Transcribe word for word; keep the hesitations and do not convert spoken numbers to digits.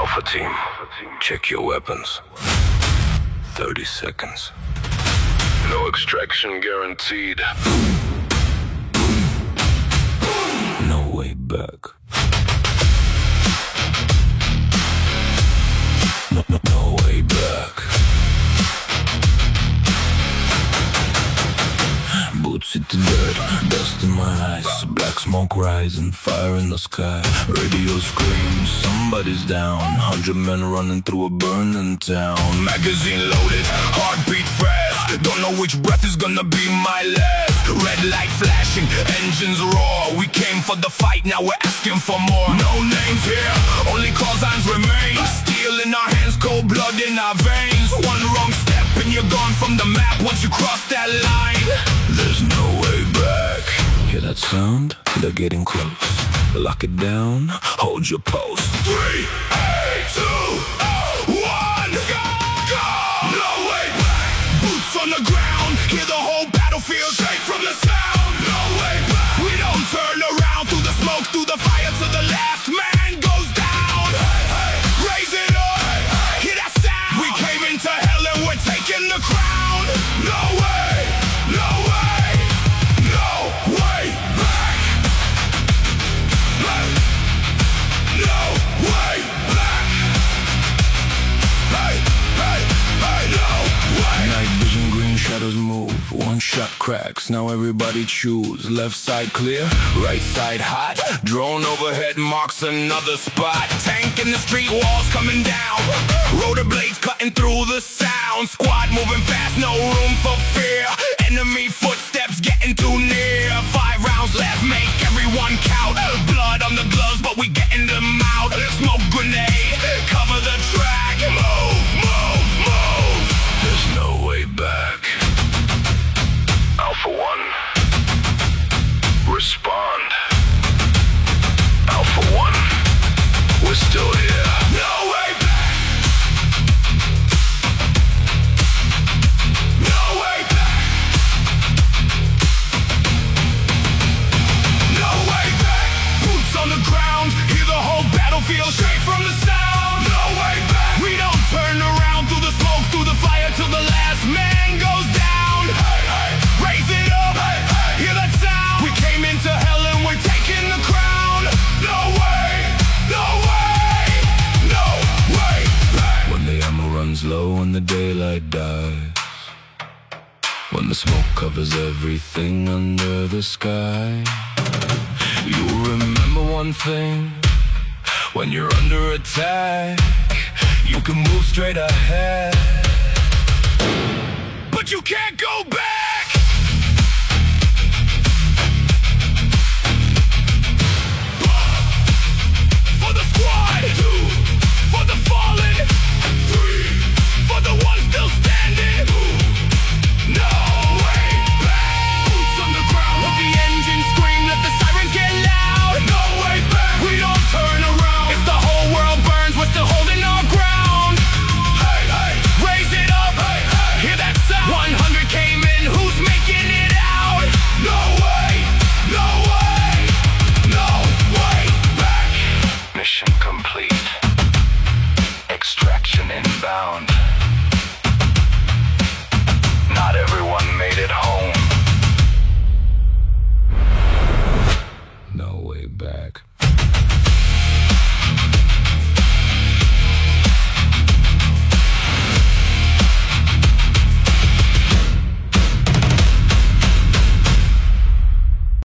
Alpha team, check your weapons. thirty seconds. No extraction guaranteed. No way back. No, no, no way back. Boots hit the dirt, dust in my eyes, black smoke rising, fire in the sky. Radio screams, somebody's down. Hundred men running through a burning town. Magazine loaded, heartbeat fast. Don't know which breath is gonna be my last. Red light flashing, engines roar. We came for the fight, now we're asking for more. No names here, only call signs remain. Steel in our hands, cold blood in our veins. One wrong step and you're gone from the map once you cross that line. There's no way back. Hear that sound? They're getting close. Lock it down, hold your post. Three, eight, two, one, go, go. No way back. Boots on the ground, hear the whole battlefield shake from the sound. No way back. We don't turn around through the smoke, through the fire to the last man goes down. Hey, hey. Raise it up, hey, hey. Hear that sound? We came into hell and we're taking the crown. No way, no way, no way back. Hey. No way back. Hey, hey, hey, no way. Night vision, green shadows move. One shot cracks, now everybody choose. Left side clear, right side hot. Drone overhead marks another spot. Tank in the street, walls coming down. Rotor blades cutting through the sound. Squad moving fast, no room for fear. Enemy footsteps getting too near. Five rounds left, make everyone count. Blood on the gloves, but we getting them out. Smoke grenade, cover the track. Move, move, move. There's no way back. Alpha One, respond. Alpha One, we're still here. No way back. No way back. No way back. Boots on the ground, hear the whole battlefield shake from the sound. No way back. We don't turn around through the smoke, through the fire till the last man goes down. Hey, hey. Raise it up, hey, hey. Hear that sound? We came into hell and we're taking the crown. No way, no way, no way back. When the ammo runs low and the daylight dies, when the smoke covers everything under the sky, you remember one thing. When you're under attack, you can move straight ahead, but you can't go back. For the squad, two, for the fallen, three, for the ones still standing. No way back. Boots on the ground, let the engine scream, let the sirens get loud. No way back. We don't turn around. If the whole world burns, we're still holding our ground. Hey, hey, raise it up. Hey, hey. Hear that sound? one hundred came in, who's making it out? No way, no way, no way back. Mission complete. Extraction inbound. Not everyone made it home. No way back.